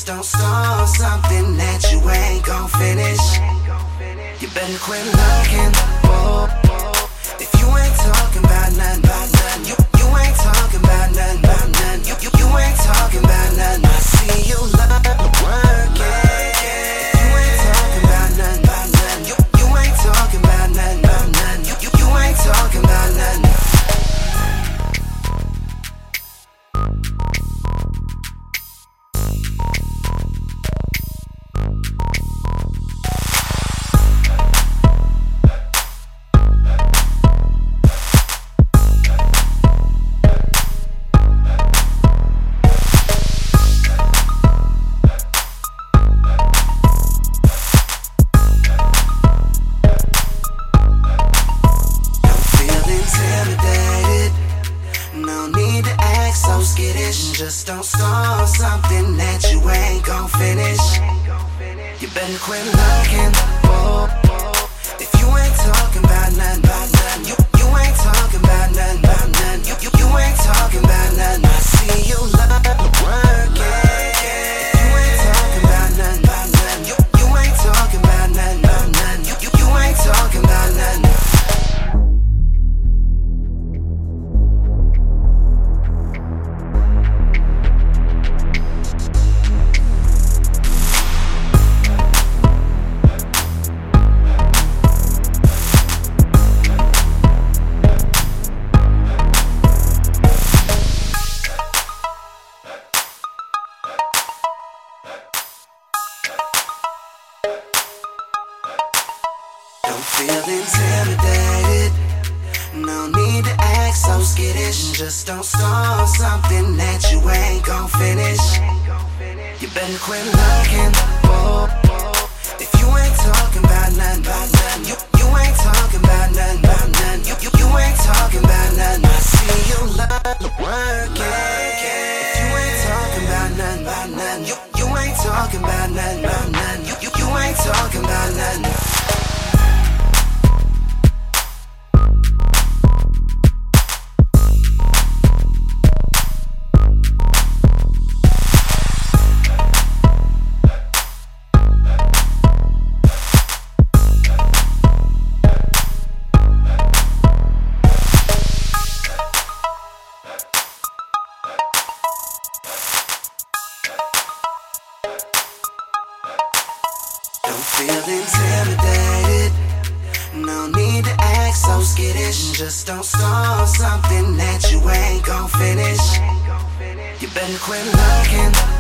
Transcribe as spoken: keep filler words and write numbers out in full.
don't start something that you ain't gon' finish. You better quit looking. Whoa, whoa. If you ain't talking about nothing, about nothing, you, you ain't talking about nothing, about nothing. You, you, you ain't talking about nothing. I see you love working. If you ain't talking about nothing, about nothing, you, you ain't talking about nothing, about nothing. You, you, you ain't talking about nothing. Just don't start something that you ain't gon' finish. You better quit looking. Whoa, whoa. If you ain't talking about nothing, about nothing, you, you ain't talking about nothing, about nothing. You, you, you ain't talking about nothing. I see you love working. If you ain't talking about nothing, about nothing, you, you ain't talking about nothing, about nothing. You, you, you ain't talking about nothing. Don't feel intimidated. No need to act so skittish. Just don't start something that you ain't gon' finish. You better quit looking. Whoa, whoa. If you ain't talking about nothing, about nothing, you, you ain't talking about nothing, about nothing. You, you, you ain't talking about nothing. I see you love working. If you ain't talking about nothing, about nothing, you, you ain't talking about nothing, about nothing. You, you, you ain't talking about nothing. Don't feel intimidated. No need to act so skittish. Just don't start something that you ain't gon' finish. You better quit looking.